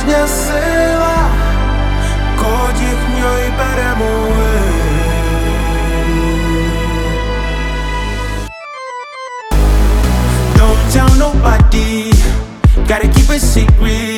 nesila, kodich ňoj berem away. Don't tell nobody, gotta keep it secret.